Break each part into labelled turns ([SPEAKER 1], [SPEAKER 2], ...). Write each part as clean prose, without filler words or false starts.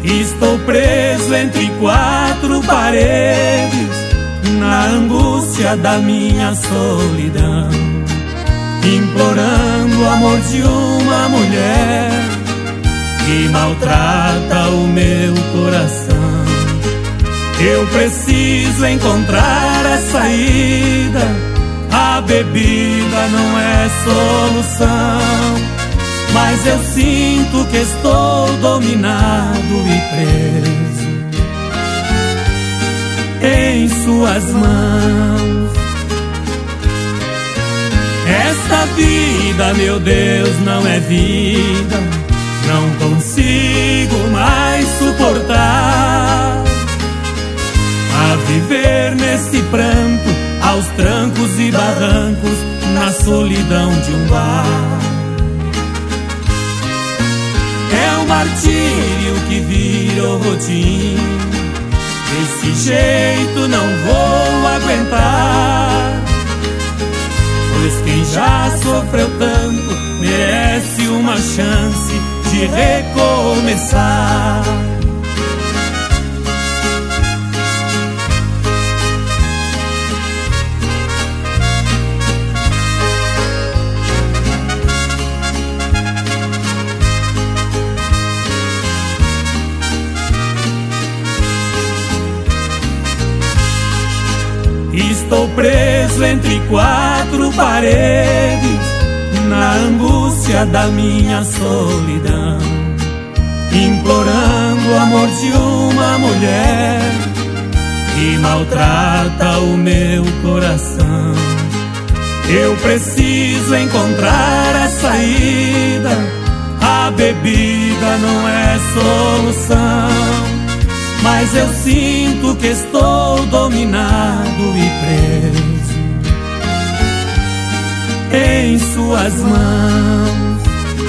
[SPEAKER 1] Estou preso entre quatro paredes, na angústia da minha solidão, implorando o amor de uma mulher que maltrata o meu coração. Eu preciso encontrar a saída, a bebida não é solução, mas eu sinto que estou dominado e preso em suas mãos. Esta vida, meu Deus, não é vida, não consigo mais suportar a viver nesse pranto, aos trancos e barrancos, na solidão de um bar. É um martírio que virou rotina, desse jeito não vou aguentar, pois quem já sofreu tanto merece uma chance de recomeçar. Estou preso entre quatro paredes, na angústia da minha solidão, implorando o amor de uma mulher que maltrata o meu coração. Eu preciso encontrar a saída, a bebida não é solução, mas eu sinto que estou dominado e preso em suas mãos.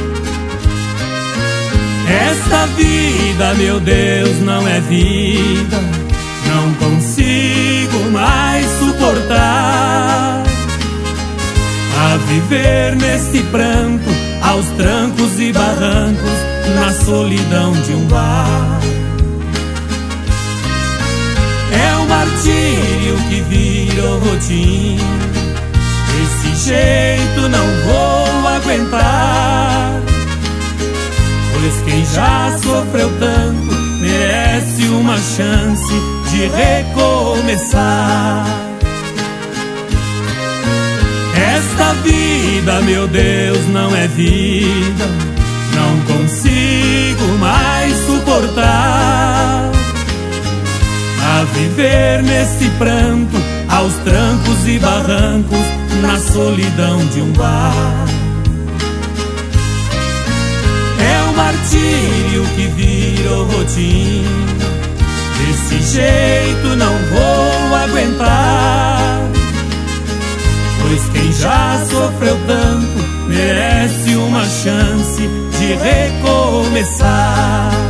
[SPEAKER 1] Esta vida, meu Deus, não é vida, não consigo mais suportar a viver nesse pranto, aos trancos e barrancos, na solidão de um bar. É um martírio que virou rotina, desse jeito não vou aguentar, pois quem já sofreu tanto merece uma chance de recomeçar. Esta vida, meu Deus, não é vida, não consigo mais suportar a viver nesse pranto, aos trancos e barrancos, na solidão de um bar. É um martírio que virou rotina, desse jeito não vou aguentar, pois quem já sofreu tanto merece uma chance de recomeçar.